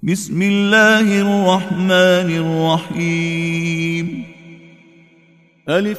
بسم الله الرحمن الرحيم. ألف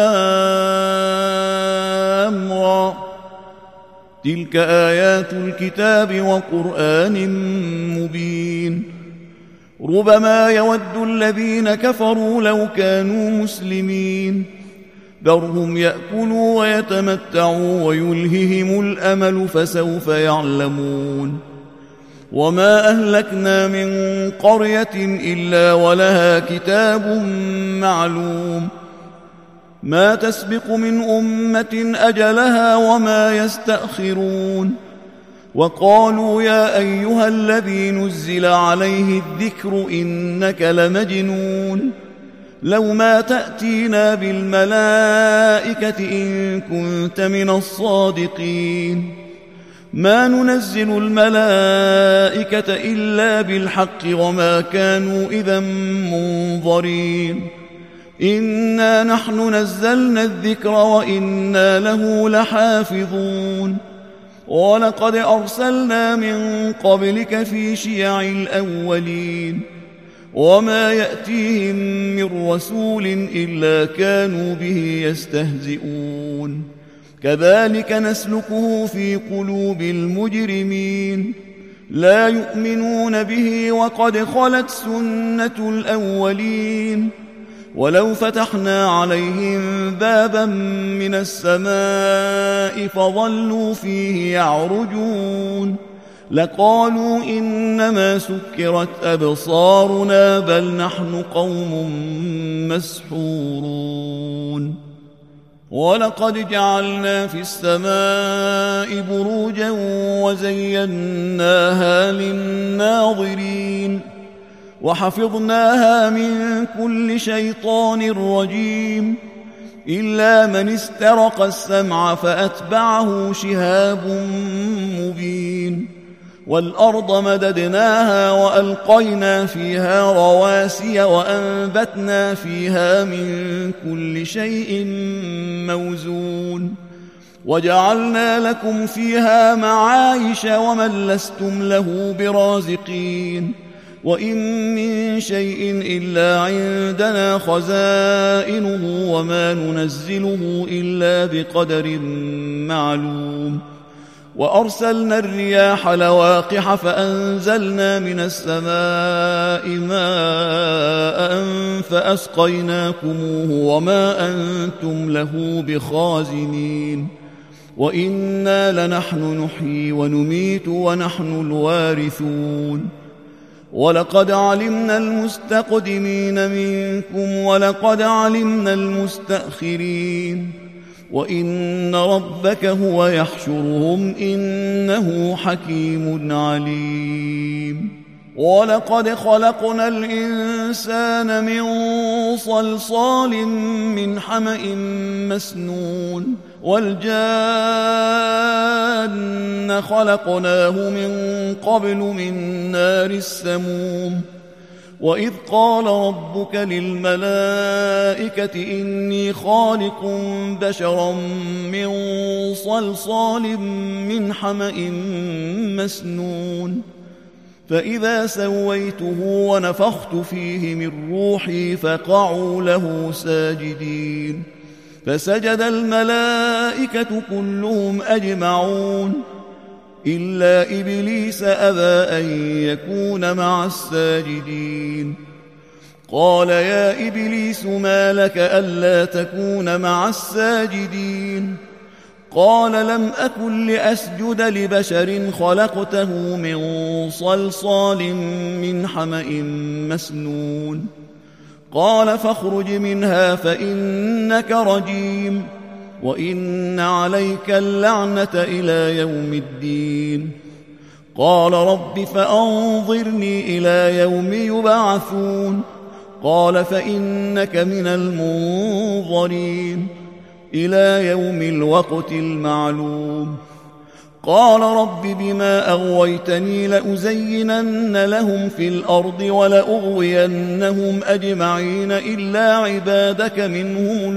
لام را، تلك آيات الكتاب وقرآن مبين. ربما يود الذين كفروا لو كانوا مسلمين، ذرهم يأكلوا ويتمتعوا ويلههم الأمل فسوف يعلمون. وما أهلكنا من قرية إلا ولها كتاب معلوم، ما تسبق من أمة أجلها وما يستأخرون. وقالوا يا أيها الذي نزل عليه الذكر إنك لمجنون، لو ما تأتينا بالملائكة إن كنت من الصادقين. ما ننزل الملائكة إلا بالحق وما كانوا إذا منظرين. إنا نحن نزلنا الذكر وإنا له لحافظون. ولقد أرسلنا من قبلك في شيع الأولين، وما يأتيهم من رسول إلا كانوا به يستهزئون. كذلك نسلكه في قلوب المجرمين، لا يؤمنون به وقد خلت سنة الأولين. ولو فتحنا عليهم بابا من السماء فظلوا فيه يعرجون لقالوا إنما سكرت أبصارنا بل نحن قوم مسحورون. ولقد جعلنا في السماء بروجا وزيناها للناظرين، وحفظناها من كل شيطان رجيم، إلا من استرق السمع فأتبعه شهاب مبين. والأرض مددناها وألقينا فيها رواسي وأنبتنا فيها من كل شيء موزون. وجعلنا لكم فيها معايش ومن لستم له برازقين. وإن من شيء إلا عندنا خزائنه وما ننزله إلا بقدر معلوم. وأرسلنا الرياح لواقح فأنزلنا من السماء ماء فأسقيناكموه وما أنتم له بخازنين. وإنا لنحن نحيي ونميت ونحن الوارثون. ولقد علمنا المستقدمين منكم ولقد علمنا المستأخرين. وإن ربك هو يحشرهم إنه حكيم عليم. ولقد خلقنا الإنسان من صلصال من حمأ مسنون. والجان خلقناه من قبل من نار السموم. وإذ قال ربك للملائكة إني خالق بشرا من صلصال من حمأ مسنون. فإذا سويته ونفخت فيه من روحي فقعوا له ساجدين. فسجد الملائكة كلهم أجمعون إلا إبليس أبى أن يكون مع الساجدين. قال يا إبليس ما لك ألا تكون مع الساجدين؟ قال لم أكن لأسجد لبشر خلقته من صلصال من حمأ مسنون. قال فاخرج منها فإنك رجيم وإن عليك اللعنة إلى يوم الدين. قال رب فأنظرني إلى يوم يبعثون. قال فإنك من المنظرين إلى يوم الوقت المعلوم. قال رب بما أغويتني لأزينن لهم في الأرض ولأغوينهم أجمعين إلا عبادك منهم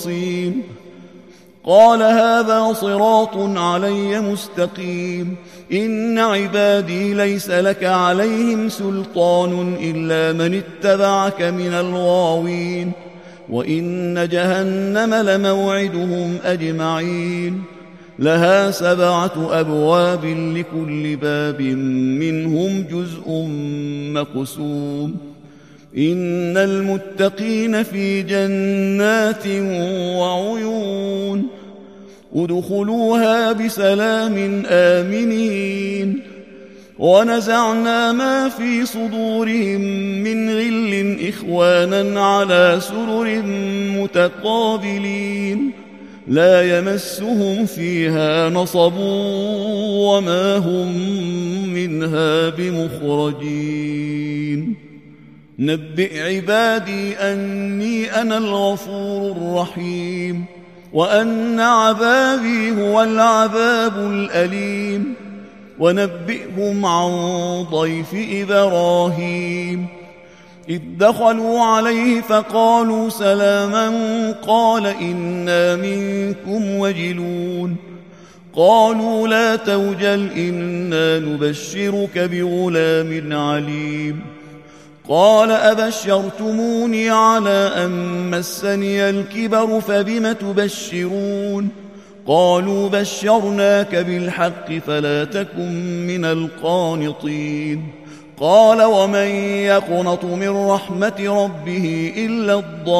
المخلصين. قال هذا صراط علي مستقيم إن عبادي ليس لك عليهم سلطان إلا من اتبعك من الغاوين وإن جهنم لموعدهم أجمعين لها 7 أبواب لكل باب منهم جزء مقسوم إن المتقين في جنات وعيون ادخلوها بسلام آمنين ونزعنا ما في صدورهم من غل إخوانا على سرر متقابلين لا يمسهم فيها نصب وما هم منها بمخرجين نبئ عبادي أني أنا الغفور الرحيم وأن عذابي هو العذاب الأليم ونبئهم عن ضيف إبراهيم إذ دخلوا عليه فقالوا سلاما قال إنا منكم وجلون قالوا لا توجل إنا نبشرك بغلام عليم قال أبشرتموني على أن مسني الكبر فبم تبشرون قالوا بشرناك بالحق فلا تكن من القانطين قال ومن يقنط من رحمة ربه إلا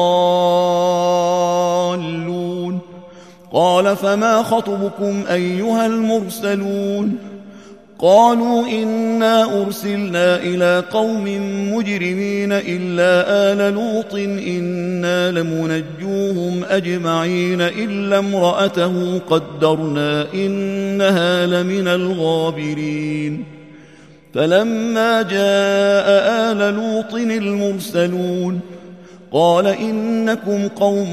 الضالون قال فما خطبكم أيها المرسلون قالوا إنا أرسلنا إلى قوم مجرمين إلا آل لوط إنا لمنجوهم أجمعين إلا امرأته قدرنا إنها لمن الغابرين فلما جاء آل لوط المرسلون قال إنكم قوم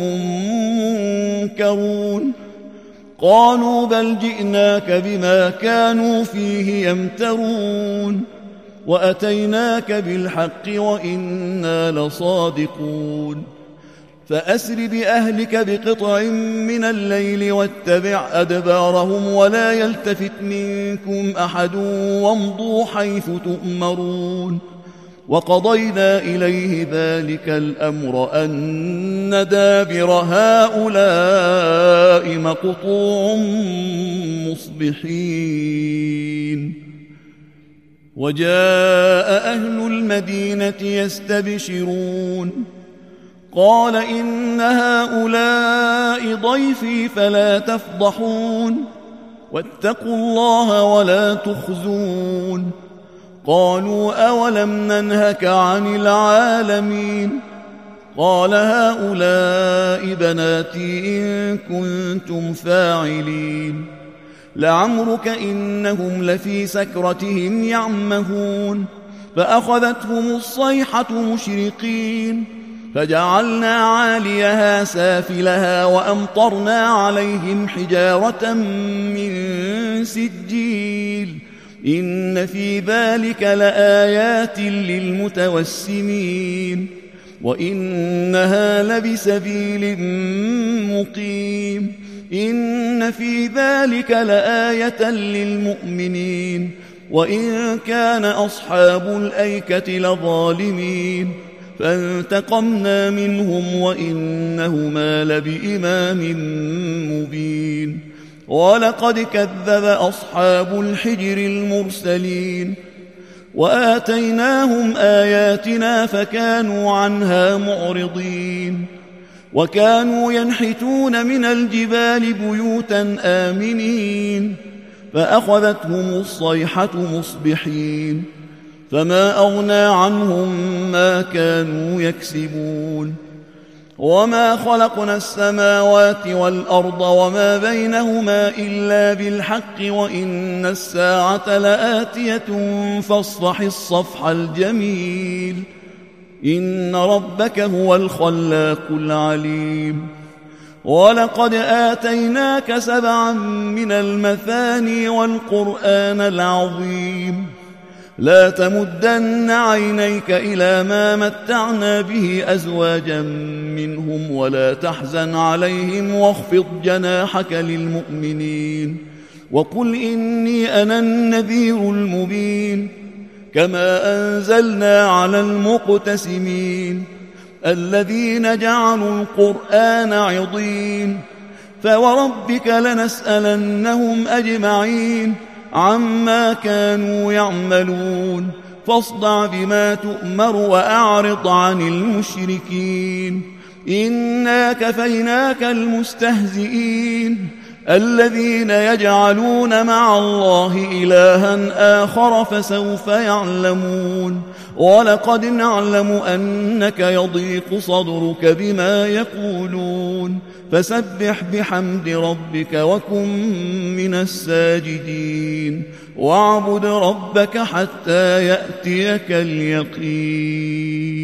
منكرون قالوا بل جئناك بما كانوا فيه يمترون وأتيناك بالحق وإنا لصادقون فأسر بأهلك بقطع من الليل واتبع أدبارهم ولا يلتفت منكم أحد وامضوا حيث تؤمرون وقضينا إليه ذلك الأمر أن دابر هؤلاء مقطوع مصبحين وجاء أهل المدينة يستبشرون قال إن هؤلاء ضيفي فلا تفضحون واتقوا الله ولا تخزون قالوا أولم ننهك عن العالمين قال هؤلاء بناتي إن كنتم فاعلين لعمرك إنهم لفي سكرتهم يعمهون فأخذتهم الصيحة مشرقين فجعلنا عاليها سافلها وأمطرنا عليهم حجارة من سجيل إن في ذلك لآيات للمتوسمين وإنها لبسبيل مقيم إن في ذلك لآية للمؤمنين وإن كان أصحاب الأيكة لظالمين فانتقمنا منهم وإنهما لبإمام مبين ولقد كذب أصحاب الحجر المرسلين وآتيناهم آياتنا فكانوا عنها معرضين وكانوا ينحتون من الجبال بيوتا آمنين فأخذتهم الصيحة مصبحين فما أغنى عنهم ما كانوا يكسبون وما خلقنا السماوات والأرض وما بينهما إلا بالحق وإن الساعة لآتية فاصفح الصفح الجميل إن ربك هو الخلاق العليم ولقد آتيناك 7 من المثاني والقرآن العظيم لا تمدن عينيك إلى ما متعنا به أزواجا منهم ولا تحزن عليهم واخفض جناحك للمؤمنين وقل إني أنا النذير المبين كما أنزلنا على المقتسمين الذين جعلوا القرآن عضين فوربك لنسألنهم أجمعين عما كانوا يعملون فاصدع بما تؤمر وأعرض عن المشركين إنا كفيناك المستهزئين الذين يجعلون مع الله إلها آخر فسوف يعلمون ولقد نعلم أنك يضيق صدرك بما يقولون فسبح بحمد ربك وكن من الساجدين واعبد ربك حتى يأتيك اليقين.